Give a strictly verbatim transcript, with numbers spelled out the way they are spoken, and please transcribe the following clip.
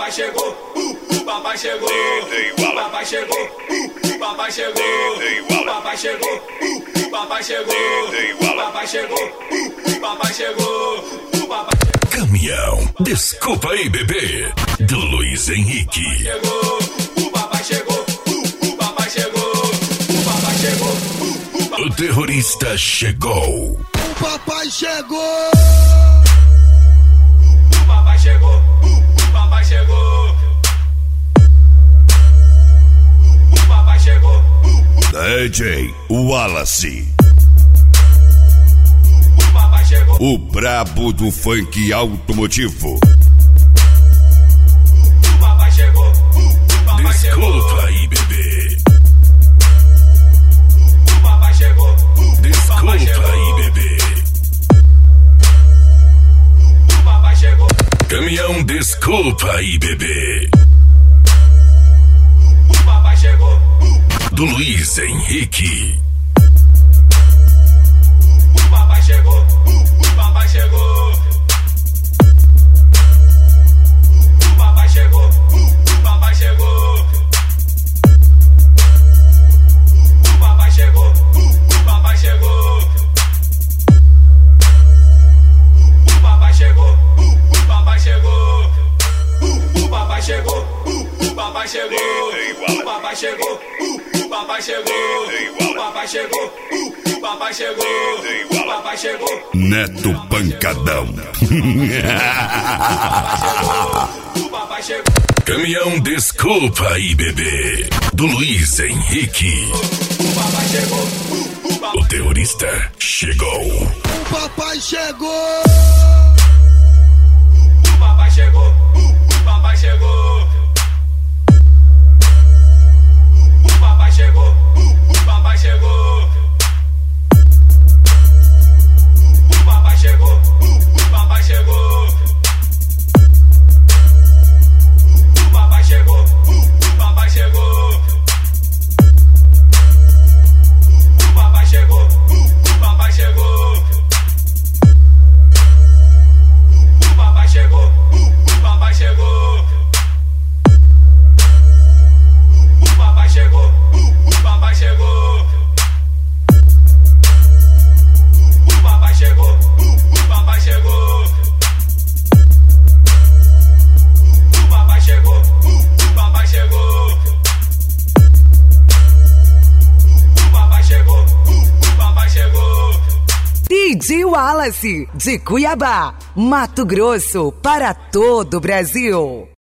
papai chegou, uh, o papai chegou, o papai chegou, uh, o papai chegou, o papai chegou, uh, o papai chegou, o papai chegou, uh, o papai chegou, o papai chegou. Caminhão, desculpa aí, bebê, do Luiz Henrique. Chegou, o papai chegou, uh, o papai chegou, o papai chegou, uh, o papai... O terrorista chegou. O papai chegou. O papai chegou, uh, o papai chegou. O papai chegou, uh, D J Wallace. o papai chegou. O brabo do funk automotivo. O papai chegou, uh, o papai chegou. Desculpa aí, bebê. O papai chegou, uh, Desculpa aí, bebê. o papai chegou. Caminhão, desculpa aí, bebê. O papai chegou, uh, Do Luiz Henrique. o papai chegou, uh, o papai chegou. O papai chegou, uh, o papai chegou. O papai chegou, uh, o papai chegou. O papai chegou, uh, o papai chegou. Uh, o papai chegou, uh, o papai chegou. O papai chegou, uh, o papai chegou. O papai chegou, uh, o papai chegou. O papai chegou. Neto Pancadão. O papai chegou. Caminhão, desculpa aí, bebê. Do Luiz Henrique. O papai chegou, uh, o papai O terrorista chegou. O papai chegou. O papai chegou, uh, o papai chegou. O papai chegou, uh, o papai chegou. O papai chegou, uh, o papai chegou. O papai chegou, uh, o papai chegou. O papai chegou, uh, o papai chegou. O papai chegou, uh, o papai chegou. O papai chegou, uh, o papai chegou. O papai chegou, uh, o papai chegou. O papai chegou, uh, o papai chegou. O papai chegou, uh, o papai chegou. D J Wallace, de Cuiabá, Mato Grosso, para todo o Brasil.